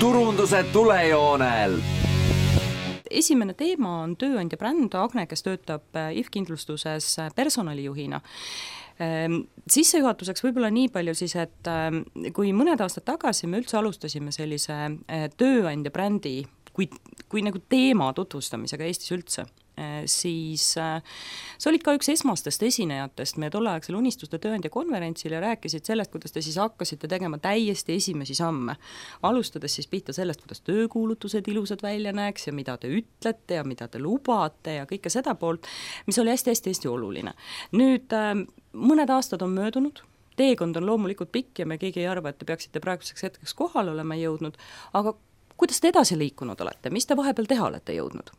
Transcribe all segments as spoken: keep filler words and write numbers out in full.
turunduse tulejoonel. Esimene teema on tööandja bränd Agne, kes töötab I F kindlustuses personalijuhina. Sissejuhatuseks võib-olla nii palju siis, et kui mõned aastad tagasi me üldse alustasime sellise tööandja brändi kui, kui nagu teema tutvustamisega Eestis üldse, siis sa olid ka üks esmastest esinejatest meie tolleaegsel Unistuste tööandja konverentsil ja rääkisid sellest, kuidas te siis hakkasite tegema täiesti esimesi samme. Alustades siis pihta sellest, kuidas töökuulutused ilusad välja näeks ja mida te ütlete ja mida te lubate ja kõike seda poolt, mis oli hästi-hästi-hästi oluline. Nüüd mõned aastad on möödunud, teekond on loomulikult pikk ja me keegi ei arva, et te peaksite praeguseks hetkeks kohal olema jõudnud, aga kuidas te edasi liikunud olete, mis te vahepeal teha olete jõudnud?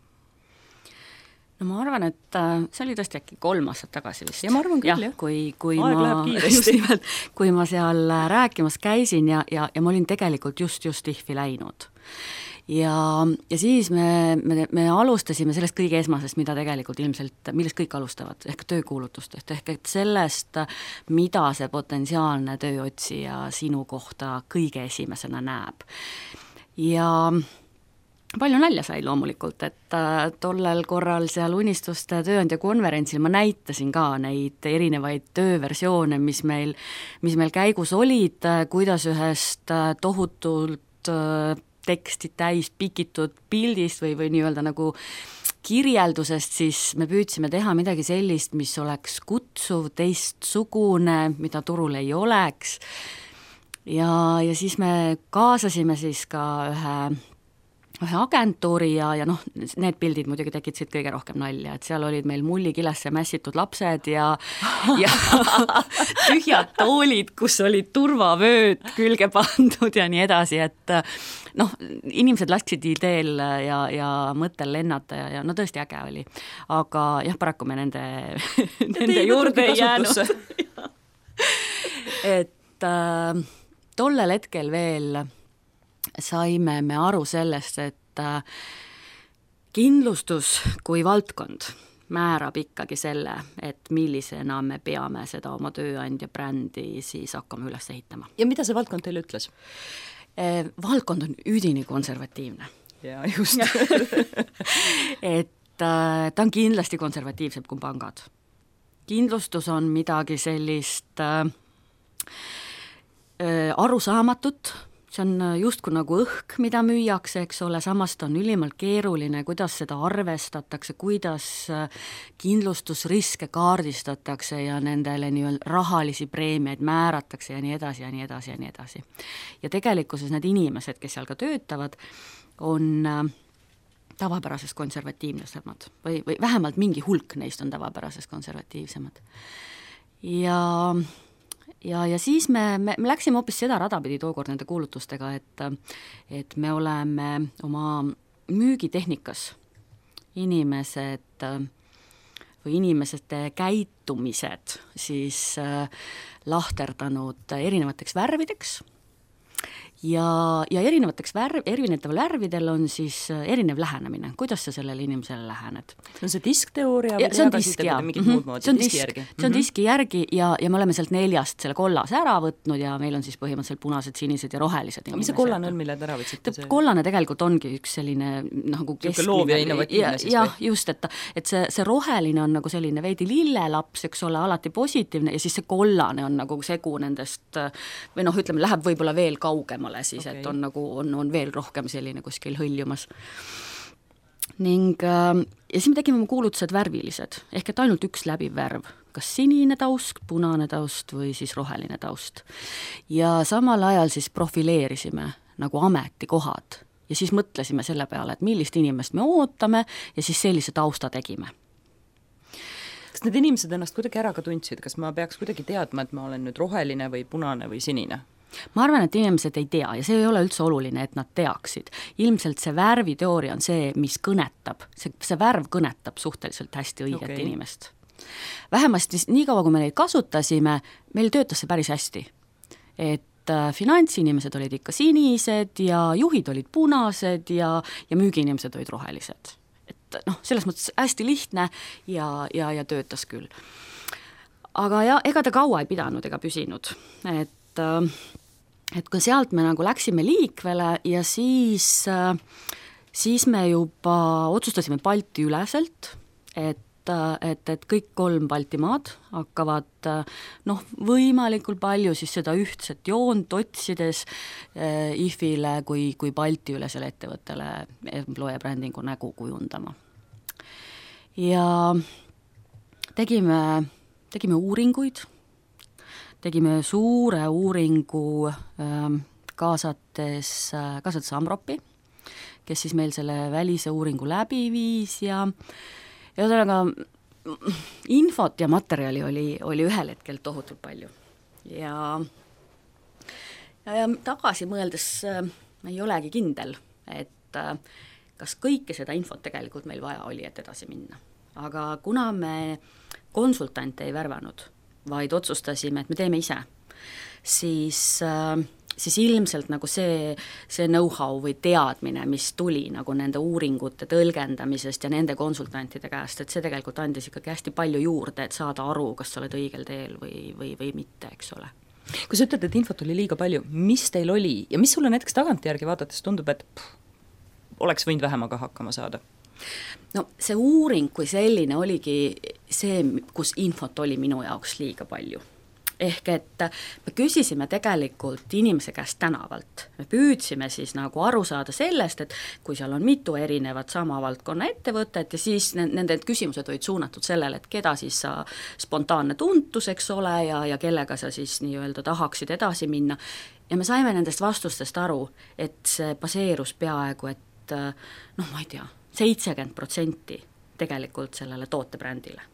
No ma arvan, et see oli tõesti äkki kolm aastat tagasi vist. Ja ma arvan küll, jah. jah. Kui, kui, Aeg ma, nimelt, kui ma seal rääkimas käisin ja, ja, ja ma olin tegelikult just, just I F I läinud. Ja, ja siis me, me, me alustasime sellest kõige esmasest, mida tegelikult ilmselt, millest kõik alustavad, ehk töökuulutustest, ehk et sellest, mida see potentsiaalne tööotsija sinu kohta kõige esimesena näeb. Ja palju nalja sai loomulikult, et tollel korral seal Unistuste tööandja konverentsil ma näitasin ka neid erinevaid tööversioone, mis meil, mis meil käigus olid, kuidas ühest tohutult teksti täis pikitud pildist või, või nii-öelda nagu kirjeldusest, siis me püüdsime teha midagi sellist, mis oleks kutsuv, teistsugune, mida turul ei oleks. Ja, ja siis me kaasasime siis ka ühe ühe agentuuri ja, ja noh, need pildid muidugi tekitasid kõige rohkem nalja, et seal olid meil mullikilesse mässitud lapsed ja, ja tühjad toolid, kus olid turvavööd külge pandud ja nii edasi, et noh, inimesed lasksid ideel ja, ja mõttel lennata ja, ja no tõesti äge oli. Aga jah, paraku me nende, nende juurde ei jäänud. et äh, tollel hetkel veel saime me aru sellest, et kindlustus kui valdkond määrab ikkagi selle, et millisena me peame seda oma tööandja brändi siis hakkama üles ehitama. Ja mida see valdkond teile ütles? Valdkond on üdini konservatiivne. Ja just. et ta on kindlasti konservatiivsem kui pangad. Kindlustus on midagi sellist äh, arusaamatut, see on justkui nagu õhk, mida müüakse, eks ole, samast on ülimalt keeruline, kuidas seda arvestatakse, kuidas kindlustusriske kaardistatakse ja nendele nii-öelda rahalisi preemiaid määratakse ja nii edasi ja nii edasi ja nii edasi. Ja tegelikkuses need inimesed, kes seal ka töötavad, on tavapärases konservatiivsemad või, või vähemalt mingi hulk neist on tavapärases konservatiivsemad. Ja Ja, ja siis me, me, me läksime hoopis seda radapidi tookord nende kuulutustega, et, et me oleme oma müügitehnikas inimesed või inimesete käitumised siis lahterdanud erinevateks värvideks ja, ja erinevateks värv, erinevatel värvidel on siis erinev lähenemine, kuidas sa sellele inimesele lähened. See on see diskteooria või see on disk, jah. Mm-hmm. See on diski järgi, see on diski järgi ja, ja me oleme sealt neljast selle kollase ära võtnud ja meil on siis põhimõtteliselt punased, sinised ja rohelised inimesed. Mis see kollane on, mille te ära võtsite? See... Kollane tegelikult ongi üks selline nagu keskmine. Loov ja innovatiivne siis ja, või? Just, et, et see, see roheline on nagu selline veidi lillelaps, eks ole, alati positiivne ja siis see kollane on nagu segu nendest või noh, ütleme, läheb võib-olla veel kaugemale siis, okay. Et on nagu, on, on veel rohkem selline kuskil hõljumas. Ning äh, ja siis me tegime oma kuulutused värvilised, ehk et ainult üks läbiv värv, kas sinine taust, punane taust või siis roheline taust. Ja samal ajal siis profileerisime nagu ametikohad ja siis mõtlesime selle peale, et millist inimest me ootame ja siis sellise tausta tegime. Kas need inimesed ennast kuidagi ära ka tundsid, kas ma peaks kuidagi teadma, et ma olen nüüd roheline või punane või sinine? Ma arvan, et inimesed ei tea ja see ei ole üldse oluline, et nad teaksid. Ilmselt see värviteooria on see, mis kõnetab. See, see värv kõnetab suhteliselt hästi õiget okay. inimest. Vähemasti nii kaua, kui me neid kasutasime, meil töötas see päris hästi. Et äh, finantsinimesed olid ikka sinised ja juhid olid punased ja, ja müügiinimesed olid rohelised. Et noh, selles mõttes hästi lihtne ja, ja, ja töötas küll. Aga ja, ega ta kaua ei pidanud ega püsinud. Et äh, et kui sealt me nagu läksime liikvele ja siis, siis me juba otsustasime Balti üleselt, et et, et kõik kolm Baltimaad hakkavad noh, võimalikult palju siis seda ühtset joont otsides äh, I F I-le kui, kui Balti ülesele ettevõttele employer brandingu nägu kujundama. Ja tegime, tegime uuringuid, tegime suure uuringu äh, kaasates, kaasates Amropi, kes siis meil selle välise uuringu läbi viis ja ja ühesõnaga infot ja materjali oli, oli ühel hetkel tohutult palju. Ja, ja, ja tagasi mõeldes äh, ei olegi kindel, et äh, kas kõike seda infot tegelikult meil vaja oli, et edasi minna. Aga kuna me konsultante ei värvanud, vaid otsustasime, et me teeme ise, siis äh, siis ilmselt nagu see, see know-how või teadmine, mis tuli nagu nende uuringute tõlgendamisest ja nende konsultantide käest, et see tegelikult andis ikkagi hästi palju juurde, et saada aru, kas sa oled õigel teel või, või, või mitte, eks ole. Kui sa ütled, et infot oli liiga palju, mis teil oli ja mis sulle näiteks tagantjärgi vaadates tundub, et pff, oleks võinud vähemaga hakkama saada? No see uuring kui selline oligi see, kus infot oli minu jaoks liiga palju. Ehk et me küsisime tegelikult inimese käest tänavalt. Me püüdsime siis nagu aru saada sellest, et kui seal on mitu erinevat sama valdkonna ettevõtet ja siis nende küsimused olid suunatud sellele, et keda siis sa spontaanne tuntus, eks ole, ja, ja kellega sa siis nii-öelda tahaksid edasi minna. Ja me saime nendest vastustest aru, et see baseerus peaaegu, et noh, ma ei tea, seitsekümmend protsenti tegelikult sellele tootebrändile.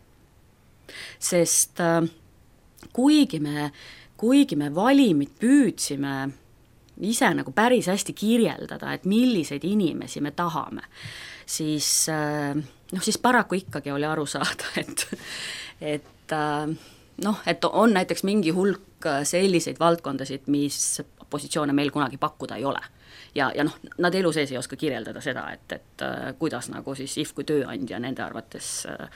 Sest kuigi me, kuigi me valimid püüdsime ise nagu päris hästi kirjeldada, et milliseid inimesi me tahame, siis, noh, siis paraku ikkagi oli aru saada, et, et, noh, et on näiteks mingi hulk selliseid valdkondasid, mis positsioone meil kunagi pakkuda ei ole. Ja, ja noh, nad elu sees ei oska kirjeldada seda, et, et kuidas nagu siis I F kui tööandja nende arvates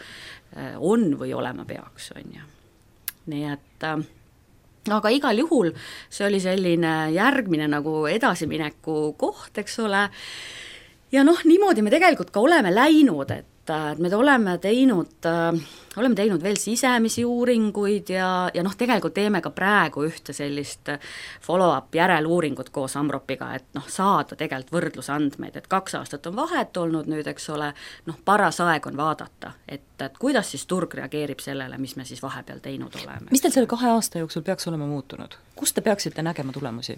on või olema peaks, on ju. Nii et aga igal juhul see oli selline järgmine nagu edasimineku koht, eks ole, ja noh, niimoodi me tegelikult ka oleme läinud, et me oleme teinud, oleme teinud veel sisemisi uuringuid ja, ja noh, tegelikult teeme ka praegu ühte sellist follow-up järeluuringut koos Amropiga, et noh, saada tegelikult võrdlusandmeid, et kaks aastat on vahet olnud nüüd, eks ole, noh, paras aeg on vaadata, et, et kuidas siis turg reageerib sellele, mis me siis vahepeal teinud oleme. Mis teil selle kahe aasta jooksul peaks olema muutunud? Kus te peaksite nägema tulemusi?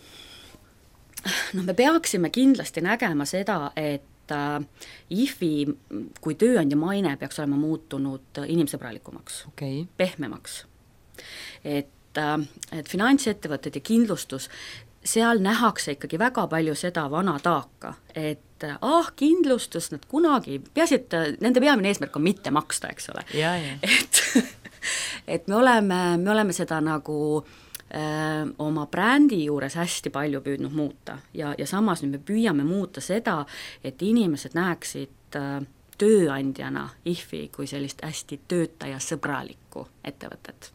No me peaksime kindlasti nägema seda, et I F I kui tööandja maine peaks olema muutunud inimsõbralikumaks, okay. Pehmemaks. Et, et finantsettevõtted ja kindlustus, seal nähakse ikkagi väga palju seda vana taaka, et ah, kindlustus, nad kunagi, peaasi, et nende peamine eesmärk on mitte maksta, eks ole. Ja, ja. Et, et me oleme, me oleme seda nagu Öö, oma brändi juures hästi palju püüdnud muuta ja, ja samas nüüd me püüame muuta seda, et inimesed näeksid öö, tööandjana I F I kui sellist hästi töötajasõbralikku ettevõtet.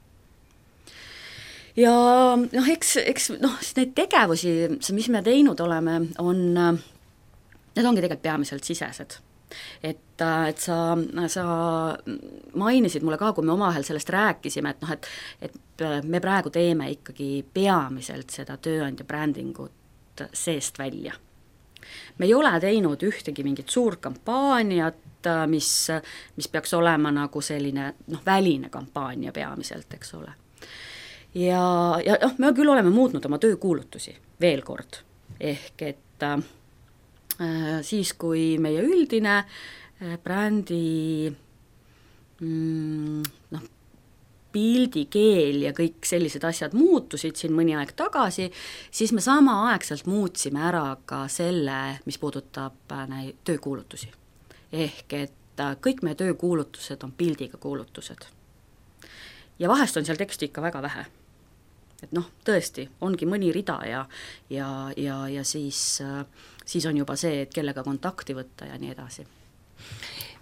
Ja noh, eks, eks noh, neid tegevusi, mis me teinud oleme, on, need ongi tegelikult peamiselt sisesed. Et, et sa, sa mainisid mulle ka, kui me omavahel sellest rääkisime, et noh, et, et me praegu teeme ikkagi peamiselt seda tööandja brändingut seest välja. Me ei ole teinud ühtegi mingit suurt kampaaniat, mis, mis peaks olema nagu selline noh, väline kampaania peamiselt, eks ole. Ja, ja noh, me küll oleme muutnud oma töökuulutusi veel kord, ehk et siis, kui meie üldine brändi mm, noh, pildikeel ja kõik sellised asjad muutusid siin mõni aeg tagasi, siis me samaaegselt muutsime ära ka selle, mis puudutab näi, töökuulutusi. Ehk et kõik meie töökuulutused on pildiga kuulutused. Ja vahest on seal teksti ikka väga vähe. Et noh, tõesti, ongi mõni rida ja, ja, ja, ja siis, siis on juba see, et kellega kontakti võtta ja nii edasi.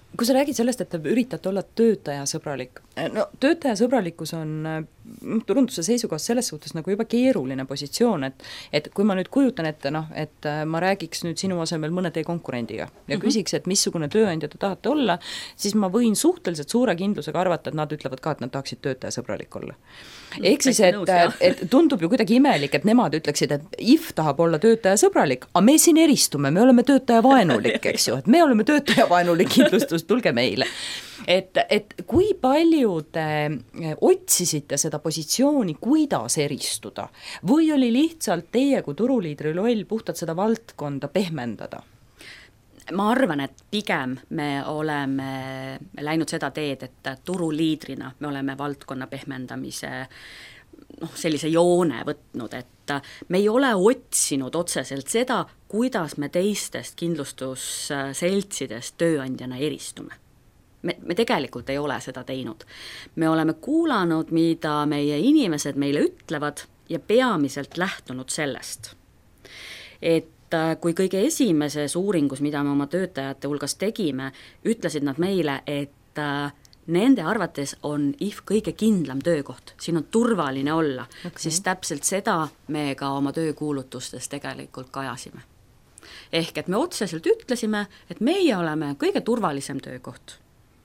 kui sa räägid sellest, et te üritate olla töötajasõbralik, no töötajasõbralikkus on turunduse seisukohast selles suhtes nagu juba keeruline positsioon, et et kui ma nüüd kujutan ette, noh, et ma räägiks nüüd sinu asemel mõne teie konkurendiga ja mm -hmm. küsiks, et missugune tööandja te tahate olla, siis ma võin suhteliselt suure kindlusega arvata, et nad ütlevad ka, et nad tahaksid töötajasõbralik olla. Ehk siis, et, et tundub ju kuidagi imelik, et nemad ütleksid, et I F tahab olla töötajasõbralik, aga me siin eristume, me oleme töötajavaenulik, eks ju, et me oleme töötajavaenulik kindlustus, tulge meile. Et, et kui palju te otsisite seda positsiooni, kuidas eristuda, või oli lihtsalt teie kui turuliidri roll puhtalt seda valdkonda pehmendada? Ma arvan, et pigem me oleme läinud seda teed, et turuliidrina me oleme valdkonna pehmendamise noh, sellise joone võtnud, et me ei ole otsinud otseselt seda, kuidas me teistest kindlustusseltsidest tööandjana eristume. Me, me tegelikult ei ole seda teinud. Me oleme kuulanud, mida meie inimesed meile ütlevad ja peamiselt lähtunud sellest, et kui kõige esimeses uuringus, mida me oma töötajate hulgas tegime, ütlesid nad meile, et nende arvates on I F kõige kindlam töökoht, siin on turvaline olla, okay. Siis täpselt seda me ka oma töökuulutustes tegelikult kajasime. Ehk et me otseselt ütlesime, et meie oleme kõige turvalisem töökoht.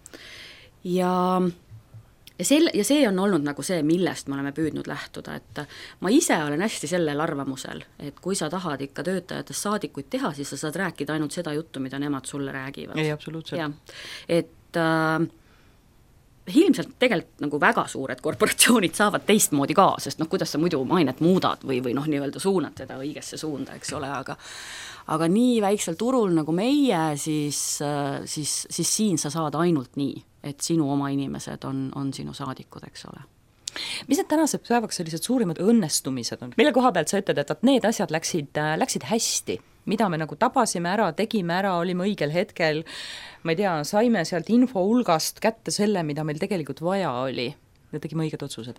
Ja, ja, sel, ja see on olnud nagu see, millest me oleme püüdnud lähtuda, et ma ise olen hästi sellel arvamusel, et kui sa tahad ikka töötajatest saadikuid teha, siis sa saad rääkida ainult seda juttu, mida nemad sulle räägivad. Ei, absoluutselt. Ja, et äh, ilmselt tegelikult nagu väga suured korporatsioonid saavad teistmoodi ka, sest noh, kuidas sa muidu mainet muudad või, või noh, nii-öelda suunad teda õigesse suunda, eks ole, aga aga nii väiksel turul nagu meie, siis, siis, siis siin sa saad ainult nii, et sinu oma inimesed on, on sinu saadikud, eks ole. Mis need tänase päevaks sellised suurimad õnnestumised on? Mille koha pealt sa ütled, et need asjad läksid, läksid hästi, mida me nagu tabasime ära, tegime ära, olime õigel hetkel, ma ei tea, saime sealt info hulgast kätte selle, mida meil tegelikult vaja oli ja tegime õiged otsused?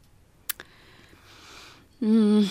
Mm.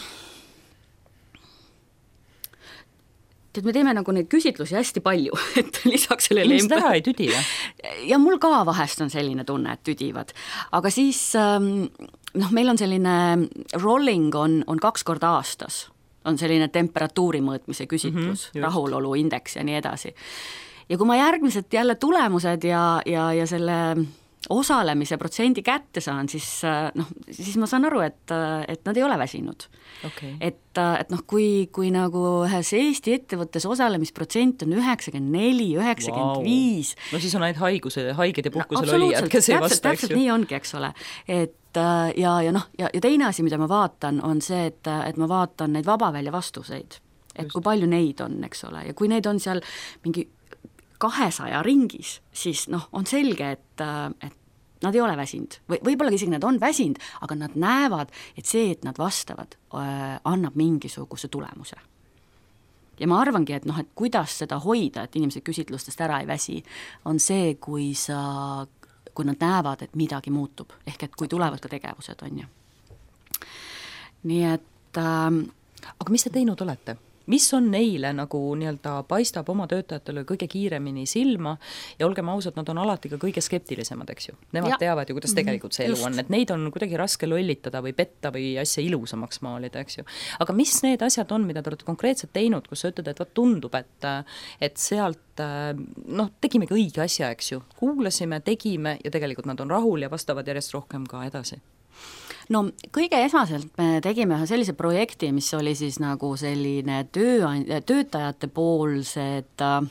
Et me teeme nagu neid küsitlusi hästi palju, et lisaks sellele inimesed ära ei tüdi, või? Ja mul ka vahest on selline tunne, et tüdivad. Aga siis, noh, meil on selline rolling on, on kaks korda aastas, on selline temperatuuri mõõtmise küsitlus, mm-hmm, rahuloluindeks ja nii edasi. Ja kui ma järgmised jälle tulemused ja, ja, ja selle osalemise protsendi kätte saan, siis, noh, siis ma saan aru, et, et nad ei ole väsinud. Okay. Et, et noh, kui, kui nagu ühes Eesti ettevõttes osalemisprotsent on üheksakümmend neli, üheksakümmend viis. No siis on ainult haiguse, haiged ja puhkusel no, olijad, kes ei vasta, täpselt nii ongi, eks ole. Et ja, ja noh, ja, ja teine asi, mida ma vaatan, on see, et, et ma vaatan neid vabavälja vastuseid. Et Just. Kui palju neid on, eks ole, ja kui neid on seal mingi kahesaja ringis, siis noh, on selge, et, et nad ei ole väsinud või võib-olla isegi nad on väsinud, aga nad näevad, et see, et nad vastavad, äh, annab mingisuguse tulemuse. Ja ma arvangi, et noh, et kuidas seda hoida, et inimesed küsitlustest ära ei väsi, on see, kui sa, kui nad näevad, et midagi muutub, ehk et kui tulevad ka tegevused, on ju. Nii et äh, aga mis te teinud olete? Mis on neile nagu nii-öelda paistab oma töötajatele kõige kiiremini silma ja olgem ausad, nad on alati ka kõige skeptilisemad, eks ju. Nemad ja. teavad ju, kuidas tegelikult see elu Just. on, et neid on kuidagi raske lollitada või petta või asja ilusamaks maalida, eks ju. Aga mis need asjad on, mida te olete konkreetselt teinud, kus sa ütled, et vaat tundub, et, et sealt noh, tegimegi õige asja, eks ju. Kuulasime, tegime ja tegelikult nad on rahul ja vastavad järjest rohkem ka edasi. No kõige esmaselt me tegime ühe sellise projekti, mis oli siis nagu selline töö, töötajate poolsed äh,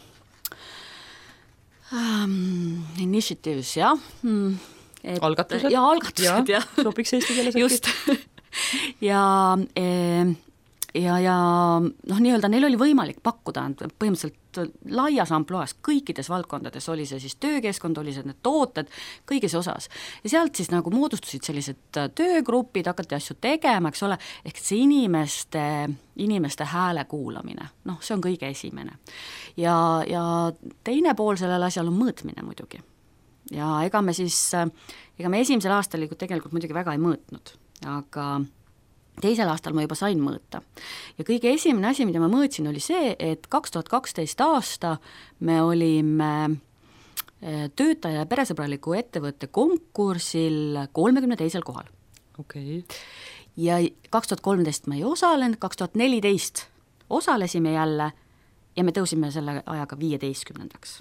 initiatives, jah. Et, algatused. Ja algatused, jah. Ja, sobiks eesti keeles. Just. ja, ja, ja noh, nii-öelda neil oli võimalik pakkuda põhimõtteliselt laias amploas, kõikides valdkondades oli see siis töökeskkond, oli see need tooted, kõigis osas. Ja sealt siis nagu moodustusid sellised töögrupid, hakati asju tegema, eks ole, ehk see inimeste, inimeste hääle kuulamine, noh, see on kõige esimene. Ja, ja teine pool sellel asjal on mõõtmine muidugi. Ja ega me siis, ega me esimesel aastal tegelikult muidugi väga ei mõõtnud, aga teisel aastal ma juba sain mõõta. Ja kõige esimene asi, mida ma mõõtsin, oli see, et kaks tuhat kaksteist aasta me olime töötaja ja peresõbraliku ettevõtte konkursil kolmekümne teisel kohal. okei okay. Ja kaks tuhat kolmteist me ei osalenud, kaks tuhat neliteist osalesime jälle ja me tõusime selle ajaga viieteistkümnendaks.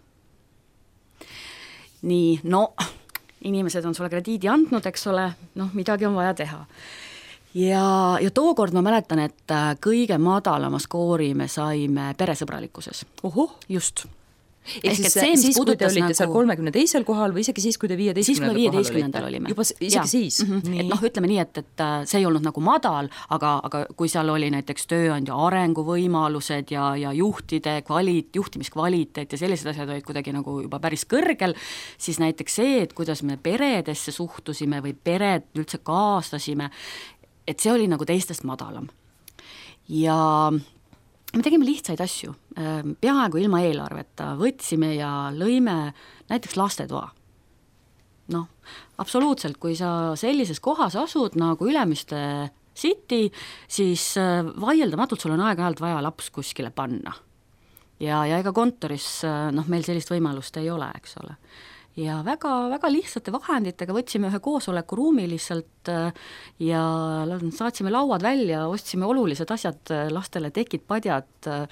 Nii, no inimesed on sulle krediidi andnud, eks ole, noh, midagi on vaja teha. Ja, ja tookord ma mäletan, et kõige madalama skoori me saime peresõbralikkuses. Ohoh. Just. Ehk siis, see, siis kui te olite nagu... seal kolmekümne teisel kohal või isegi siis, kui te viieteistkümnendal olime. Juba isegi ja. Siis? Mm -hmm. Et noh, ütleme nii, et, et see ei olnud nagu madal, aga, aga kui seal oli näiteks tööandja arenguvõimalused ja, ja juhtide kvalit, juhtimiskvaliteet ja sellised asjad olid kuidagi nagu juba päris kõrgel, siis näiteks see, et kuidas me peredesse suhtusime või pered üldse kaastasime, et see oli nagu teistest madalam. Ja me tegime lihtsaid asju, peaaegu ilma eelarveta, võtsime ja lõime näiteks lastetoa. Noh, absoluutselt, kui sa sellises kohas asud nagu Ülemiste City, siis vaieldamatult sul on aeg-ajalt vaja laps kuskile panna. Ja, ja ega kontoris, noh, meil sellist võimalust ei ole, eks ole. Ja väga, väga lihtsate vahenditega võtsime ühe koosolekuruumi lihtsalt ja saatsime lauad välja, ostsime olulised asjad lastele, tekid, padjad,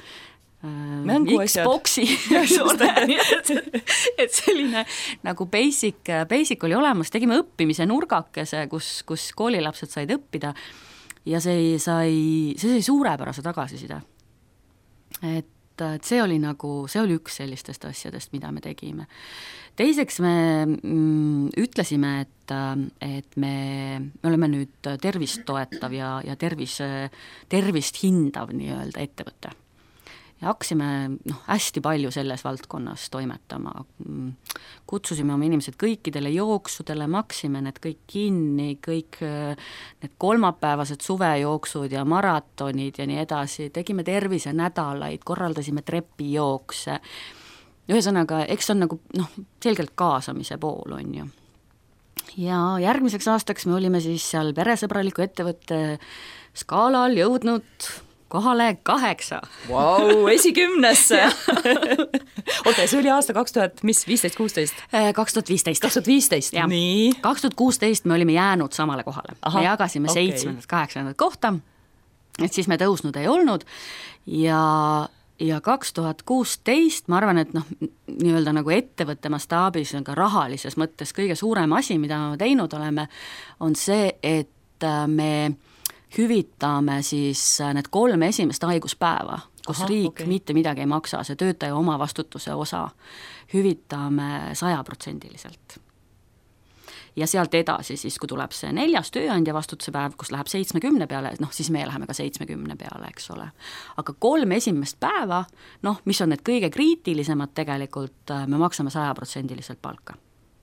Xboxi, et, et selline nagu basic, basic oli olemas, tegime õppimise nurgakese, kus, kus koolilapsed said õppida ja see sai, see sai suurepärase tagasiside. Et et see oli nagu, see oli üks sellistest asjadest, mida me tegime. Teiseks me mm, ütlesime, et, et me, me oleme nüüd tervist toetav ja, ja tervis, tervist hindav nii-öelda ettevõte. Ja hakkasime noh, hästi palju selles valdkonnas toimetama. Kutsusime oma inimesed kõikidele jooksudele, maksime need kõik kinni, kõik need kolmapäevased suvejooksud ja maratonid ja nii edasi, tegime tervise nädalaid, korraldasime trepijookse. Ühesõnaga, eks on nagu noh, selgelt kaasamise pool on ju. Ja järgmiseks aastaks me olime siis seal peresõbraliku ettevõtte skaalal jõudnud kohale kaheksa. Vau, esikümnesse! Oota, see oli aasta kaks tuhat, mis, viisteist kuusteist? kaks tuhat viisteist. kaks tuhat viisteist, nii. kaks tuhat kuusteist me olime jäänud samale kohale. Aha, me jagasime okay. seitsmendat, kaheksandat kohta, et siis me tõusnud ei olnud ja, ja kaks tuhat kuusteist, ma arvan, et noh, nii-öelda nagu ettevõtte mastaabis on ka rahalises mõttes kõige suurem asi, mida me teinud oleme, on see, et me hüvitame siis need kolm esimest haiguspäeva, kus Aha, riik okay. mitte midagi ei maksa, see töötaja oma vastutuse osa, hüvitame sajaprotsendiliselt. Ja sealt edasi siis, kui tuleb see neljas tööandja vastutuse päev, kus läheb seitsmekümne peale, noh siis me läheme ka seitsmekümne peale, eks ole. Aga kolm esimest päeva, noh, mis on need kõige kriitilisemad tegelikult, me maksame sajaprotsendiliselt palka.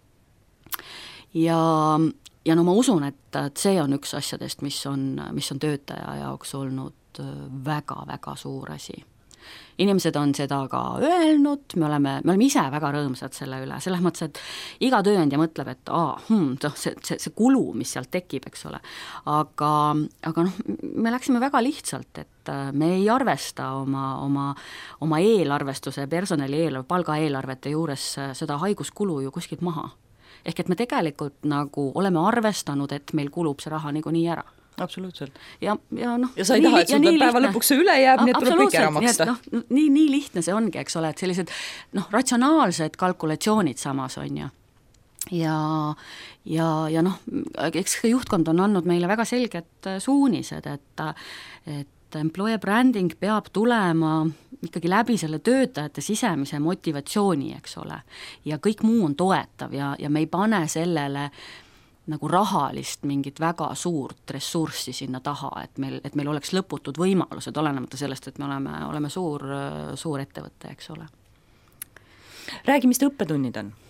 Ja Ja no ma usun, et, et see on üks asjadest, mis on, mis on töötaja jaoks olnud väga-väga suur asi. Inimesed on seda ka öelnud, me oleme, me oleme ise väga rõõmsad selle üle, selles mõttes, et iga tööandja mõtleb, et aa, hmm, see, see, see kulu, mis sealt tekib, eks ole. Aga, aga noh, me läksime väga lihtsalt, et me ei arvesta oma, oma, oma eelarvestuse, personali eelarve, palga eelarvete juures seda haiguskulu ju kuskilt maha. Ehk et me tegelikult nagu oleme arvestanud, et meil kulub see raha niikuinii ära. Absoluutselt. Ja, ja, noh, ja sa ei taha, et sul päeva lõpuks see üle jääb, nii et tuleb kõik ära maksta. No, nii, nii lihtne see ongi, eks ole, et sellised noh, ratsionaalsed kalkulatsioonid samas on ju. Ja, ja, ja noh, eks juhtkond on andnud meile väga selged suunised, et, et employer branding peab tulema ikkagi läbi selle töötajate sisemise motivatsiooni, eks ole. Ja kõik muu on toetav ja, ja me ei pane sellele nagu rahalist mingit väga suurt ressurssi sinna taha, et meil, et meil oleks lõputud võimalused, olenemata sellest, et me oleme, oleme suur, suur ettevõte, eks ole. Räägi, mis te õppetunnid on?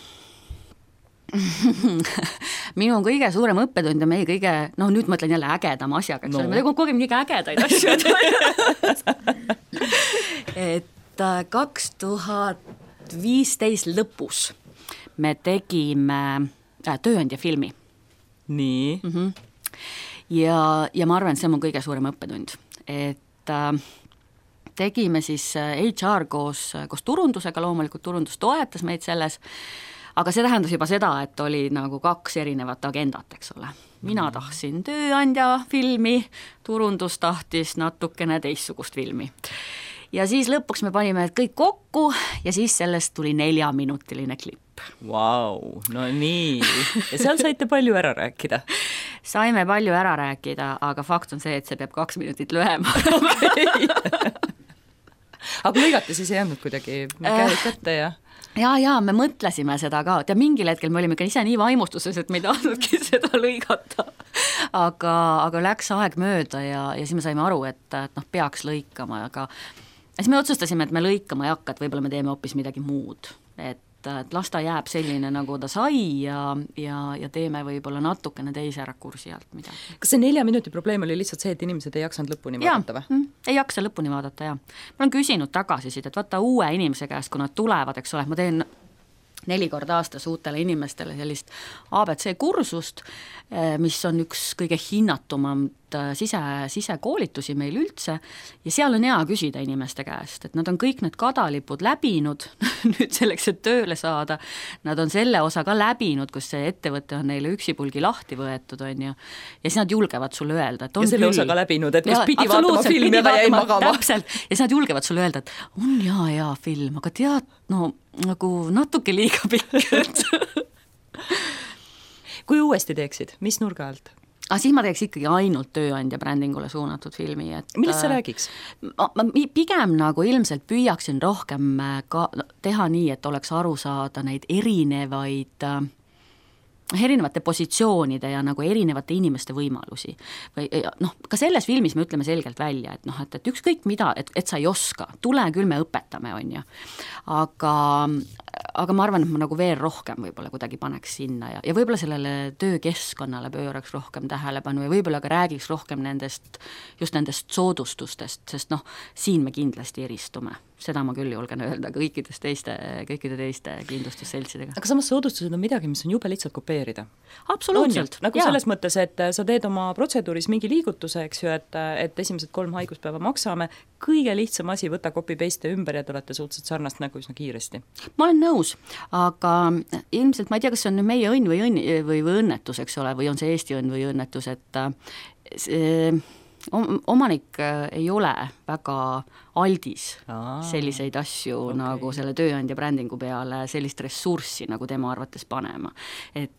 Minu on kõige suurem õppetund ja meie kõige, noh nüüd ma ütlen jälle ägedam asjaga, eks no. ole, me tegime kogu aeg mingi ägedaid asju. Et kaks tuhat viisteist lõpus me tegime äh, tööandja filmi. Nii. Mm-hmm. Ja, ja ma arvan, et see on mu kõige suurem õppetund. Et äh, tegime siis H R koos, koos turundusega, loomulikult turundus toetas meid selles, aga see tähendas juba seda, et oli nagu kaks erinevat agendat, eks ole. Mina tahtsin tööandja filmi, turundus tahtis natukene teistsugust filmi. Ja siis lõpuks me panime kõik kokku ja siis sellest tuli neljaminutiline klipp. Vau, no nii. Ja seal saite palju ära rääkida? Saime palju ära rääkida, aga fakt on see, et see peab kaks minutit lühem. Aga lõigate siis ei andnud kuidagi käed kätte ja... Ja, ja me mõtlesime seda ka, ja mingil hetkel me olime ka ise nii vaimustuses, et me ei tahtnudki seda lõigata. Aga, aga läks aeg mööda ja, ja siis me saime aru, et, et noh, peaks lõikama, aga siis me otsustasime, et me lõikama ei hakka, et võib-olla me teeme hoopis midagi muud. Et, et las ta jääb selline, nagu ta sai ja, ja, ja teeme võib-olla natukene teise rakursi alt midagi. Kas see nelja minuti probleem oli lihtsalt see, et inimesed ei jaksanud lõpuni ja, vaadata või? Ei jaksa lõpuni vaadata, jah. Ma olen küsinud tagasisid, et vaata uue inimese käest, kui nad tulevad, eks ole, ma teen neli korda aastas uutele inimestele sellist A B C kursust, mis on üks kõige hinnatumad sise, sisekoolitusi meil üldse ja seal on hea küsida inimeste käest, et nad on kõik need kadalipud läbinud nüüd selleks, et tööle saada, nad on selle osa ka läbinud, kus see ettevõte on neile üksipulgi lahti võetud, on ju, ja siis nad julgevad sulle öelda, et on ja selle küll, osa ka läbinud, et kus pidi vaatama filmi ja jäi magama. Täpselt, ja siis nad julgevad sulle öelda, et on hea, hea film, aga tead, no nagu natuke liiga pikk. Kui uuesti teeksid, mis nurga alt? Aga siis ma teeks ikkagi ainult tööandja brändingule suunatud filmi. Et, millest sa räägiks? Ma, ma pigem nagu ilmselt püüaksin rohkem ka teha nii, et oleks aru saada neid erinevaid erinevate positsioonide ja nagu erinevate inimeste võimalusi. Või noh, ka selles filmis me ütleme selgelt välja, et noh, et, et ükskõik mida, et, et sa ei oska, tule küll me õpetame, on ju. Aga, aga ma arvan, et ma nagu veel rohkem võib-olla kuidagi paneks sinna ja, ja võib-olla sellele töökeskkonnale pööraks rohkem tähelepanu ja võib-olla ka räägiks rohkem nendest, just nendest soodustustest, sest noh, siin me kindlasti eristume. Seda ma küll julgen öelda kõikidest teiste, kõikide teiste kindlustusseltsidega. Aga samas soodustused on midagi, mis on jube lihtsalt kopeerida. Absoluutselt. Nagu ja. Selles mõttes, et sa teed oma protseduuris mingi liigutuse, eks ju, et, et esimesed kolm haiguspäeva maksame, kõige lihtsam asi, võta copy-paste ümber ja te olete suhteliselt sarnast nagu üsna kiiresti. Ma olen nõus, aga ilmselt ma ei tea, kas see on meie õnn või, õnn, või, või õnnetus, eks ole, või on see Eesti õnn või õnnetus, et see omanik ei ole väga aldis Aa, selliseid asju okay. nagu selle tööandja brändingu peale sellist ressurssi nagu tema arvates panema. Et,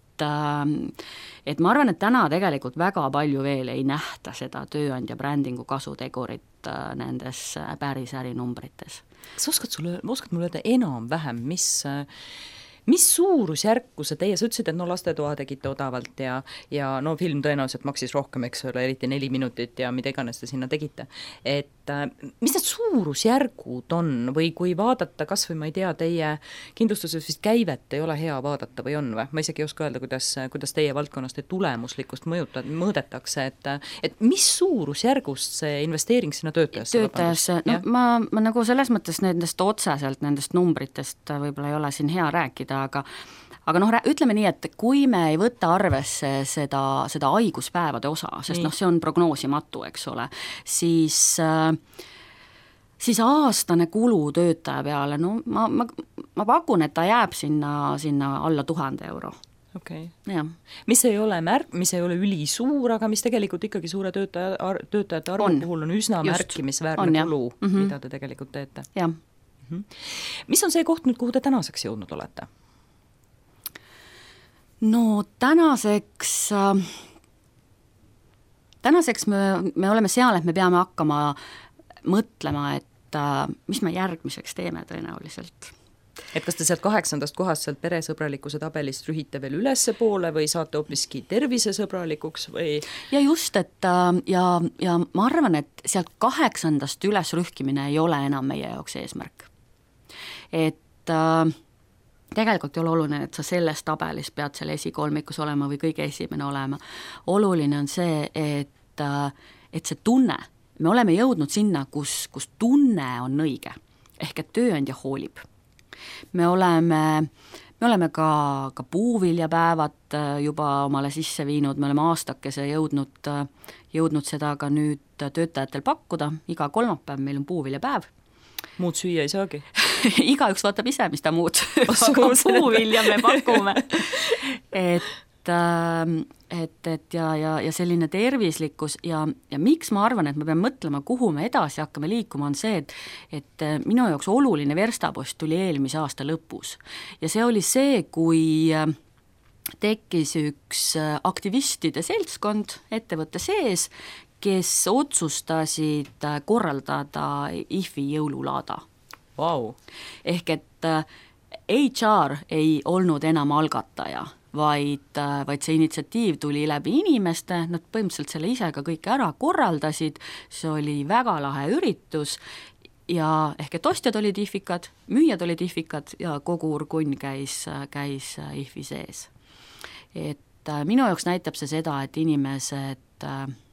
et ma arvan, et täna tegelikult väga palju veel ei nähta seda tööandja brändingu kasutegurit nendes päris ärinumbrites. Kas oskad, sulle, oskad mulle öelda enam-vähem, mis mis suurusjärku sa teie, sa ütlesid, et no lastetoa tegite odavalt ja, ja no film tõenäoliselt maksis rohkem, eks ole, eriti neli minutit ja mida iganes te sinna tegite. Et mis need suurusjärgud on või kui vaadata, kas või ma ei tea, teie kindlustuses vist käivet ei ole hea vaadata või on või? Ma isegi ei oska öelda, kuidas, kuidas teie valdkonnast teie tulemuslikkust mõjuta, mõõdetakse, et, et mis suurusjärgust see investeering sinna töötajasse? Töötajasse, no ma, ma nagu selles mõttes nendest otseselt, nendest numbritest võib-olla ei ole siin hea rääkida, aga aga noh, ütleme nii, et kui me ei võta arvesse seda, seda haiguspäevade osa, sest noh, see on prognoosimatu, eks ole, siis, siis aastane kulu töötaja peale, no ma, ma, ma pakun, et ta jääb sinna, sinna alla tuhande euro. Okay. Ja. Mis ei ole märk, mis ei ole ülisuur, aga mis tegelikult ikkagi suure töötaja, töötajate arvu on. Puhul on üsna Just. märkimisväärne on, kulu, mm -hmm. mida te tegelikult teete. Jah. Mm -hmm. Mis on see koht nüüd, kuhu te tänaseks jõudnud olete? No tänaseks, tänaseks me, me oleme seal, et me peame hakkama mõtlema, et mis me järgmiseks teeme tõenäoliselt. Et kas te sealt kaheksandast kohast sealt peresõbralikkuse tabelist rühite veel ülesse poole või saate hoopiski tervisesõbralikuks või? Ja just, et ja, ja ma arvan, et sealt kaheksandast üles rühkimine ei ole enam meie jaoks eesmärk. Et tegelikult ei ole oluline, et sa selles tabelis pead seal esikolmikus olema või kõige esimene olema. Oluline on see, et, et see tunne, me oleme jõudnud sinna, kus, kus tunne on õige, ehk et tööandja hoolib. Me oleme, me oleme ka, ka puuviljapäevad juba omale sisse viinud, me oleme aastakese jõudnud, jõudnud seda ka nüüd töötajatel pakkuda, iga kolmapäev meil on puuviljapäev. Muud süüa ei saagi? Igaüks vaatab ise, mis ta muud, aga puuvilja me pakume. et, et, et ja, ja, ja selline tervislikkus ja, ja miks ma arvan, et me peame mõtlema, kuhu me edasi hakkame liikuma, on see, et, et minu jaoks oluline verstapost tuli eelmise aasta lõpus. Ja see oli see, kui tekkis üks aktivistide seltskond ettevõtte sees, kes otsustasid korraldada I F I jõululaada. Wow. Ehk et H R ei olnud enam algataja, vaid, vaid see initsiatiiv tuli läbi inimeste, nad põhimõtteliselt selle ise ka kõike ära korraldasid, see oli väga lahe üritus ja ehk et ostjad olid ihvikad, müüjad olid ihvikad ja kogu urgunn käis, käis I F I sees. Et minu jaoks näitab see seda, et inimesed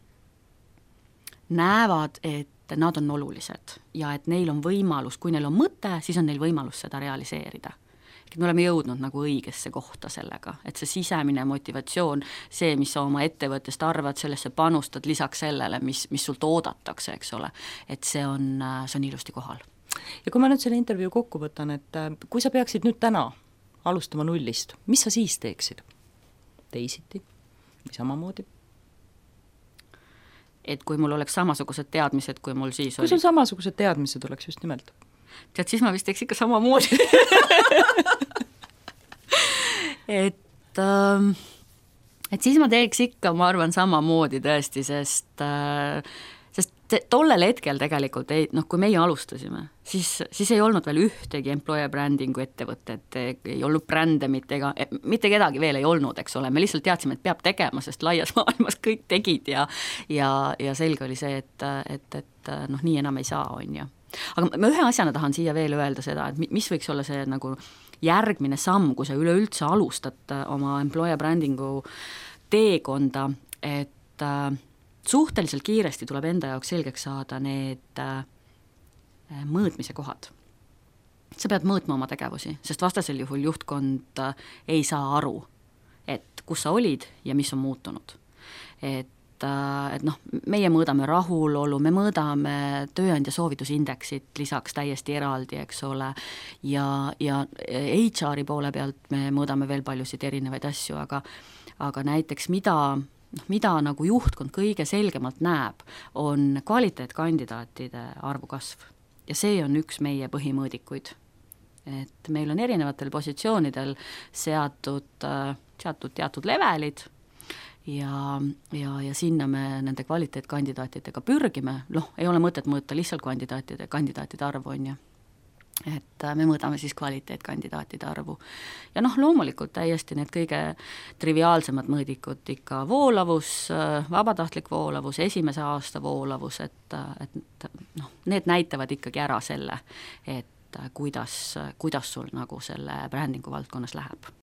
näevad, et nad on olulised ja et neil on võimalus, kui neil on mõte, siis on neil võimalus seda realiseerida. Me oleme jõudnud nagu õigesse kohta sellega, et see sisemine motivatsioon, see, mis sa oma ettevõttest arvad, sellesse panustad lisaks sellele, mis, mis sult oodatakse, eks ole, et see on, see on ilusti kohal. Ja kui ma nüüd selle intervjuu kokku võtan, et kui sa peaksid nüüd täna alustama nullist, mis sa siis teeksid? Teisiti või samamoodi? Et kui mul oleks samasugused teadmised, kui mul siis kui oli. Kui sul samasugused teadmised oleks just nimelt? Tead, siis ma vist teeks ikka samamoodi. et, äh, et siis ma teeks ikka, ma arvan, samamoodi tõesti, sest, äh, sest tollel hetkel tegelikult, ei, noh, kui meie alustasime, siis, siis ei olnud veel ühtegi employer brandingu ettevõtet, ei olnud brände, mitte, ega, mitte kedagi veel ei olnud, eks ole, me lihtsalt teadsime, et peab tegema, sest laias maailmas kõik tegid ja, ja, ja selge oli see, et, et, et noh, nii enam ei saa, on ju. Aga ma ühe asjana tahan siia veel öelda seda, et mis võiks olla see nagu järgmine samm, kui sa üleüldse alustad oma employer brandingu teekonda, et suhteliselt kiiresti tuleb enda jaoks selgeks saada need mõõtmise kohad. Sa pead mõõtma oma tegevusi, sest vastasel juhul juhtkond ei saa aru, et kus sa olid ja mis on muutunud. Et et noh, meie mõõdame rahulolu, me mõõdame tööandja soovitusindeksit lisaks täiesti eraldi, eks ole, ja, ja H R-i poole pealt me mõõdame veel paljusid erinevaid asju, aga, aga näiteks mida, mida nagu juhtkond kõige selgemalt näeb, on kvaliteetkandidaatide arvu kasv. Ja see on üks meie põhimõõdikuid. Et meil on erinevatel positsioonidel seatud, seatud teatud levelid, ja, ja, ja sinna me nende kvaliteetkandidaatidega pürgime, noh, ei ole mõtet mõõta lihtsalt kandidaatide, kandidaatide arvu, on ju. Et me mõõdame siis kvaliteetkandidaatide arvu. Ja noh, loomulikult täiesti need kõige triviaalsemad mõõdikud ikka voolavus, vabatahtlik voolavus, esimese aasta voolavus, et, et noh, need näitavad ikkagi ära selle, et kuidas, kuidas sul nagu selle brändingu valdkonnas läheb.